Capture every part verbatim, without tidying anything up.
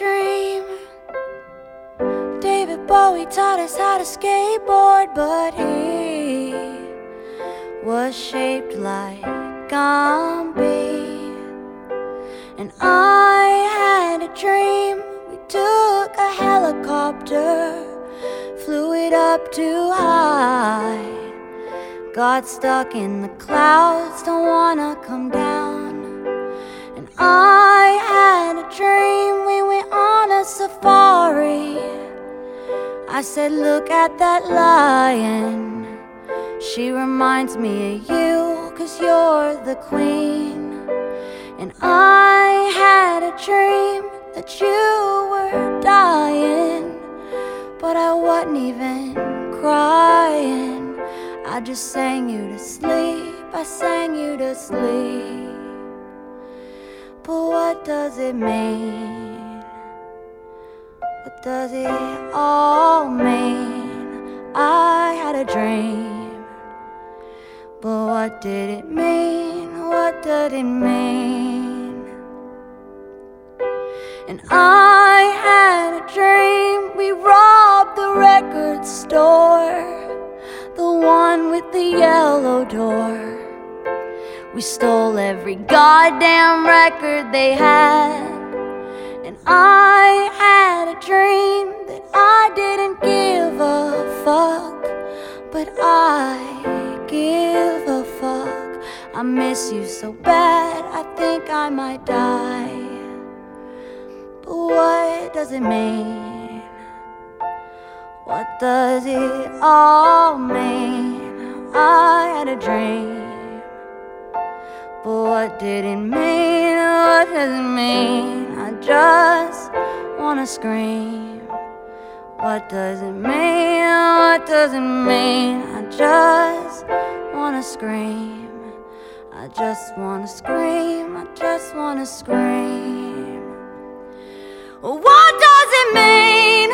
dream. David Bowie taught us how to skateboard, but he was shaped like Gumby. And I had a dream. We took a helicopter, flew it up too high, got stuck in the clouds, don't wanna come down. And I had a dream. We went on a safari. I said, look at that lion. She reminds me of you, 'cause you're the queen. And I had a dream that you were dying, but I wasn't even crying. I just sang you to sleep, I sang you to sleep. But what does it mean? What does it all mean? I had a dream, but what did it mean? What did it mean? And I had a dream. We robbed the record store, the one with the yellow door. We stole every goddamn record they had. And I had a dream that I didn't give a fuck, but I give a fuck. I miss you so bad, I think I might die. But what does it mean? What does it all mean? I had a dream, but what did it mean? What does it mean? I just wanna scream. What does it mean? What does it mean? I just wanna scream. I just wanna scream. I just wanna scream. What does it mean?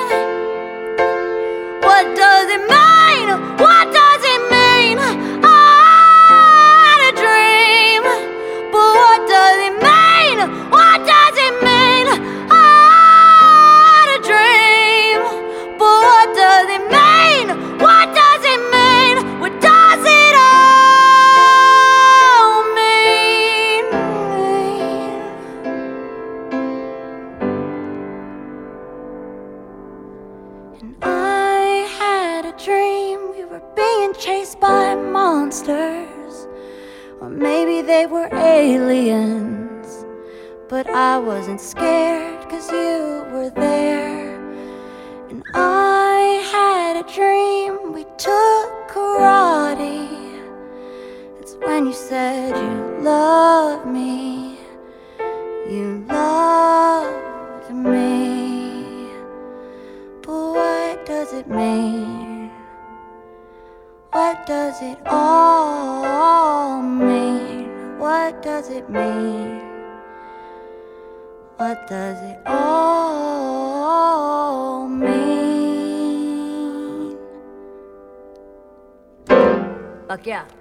What does it mean? What does it mean? I had a dream, but what does it mean? What does it mean? I had a dream, but what does it mean? What does it mean? What does it all mean? And I had a dream. We were being chased by monsters, or maybe they were aliens, but I wasn't scared 'cause you were there. And I had a dream. We took karate. It's when you said you loved me, you loved me. But what does it mean? What does it all mean? What does it mean? What does it all mean? Fuck yeah.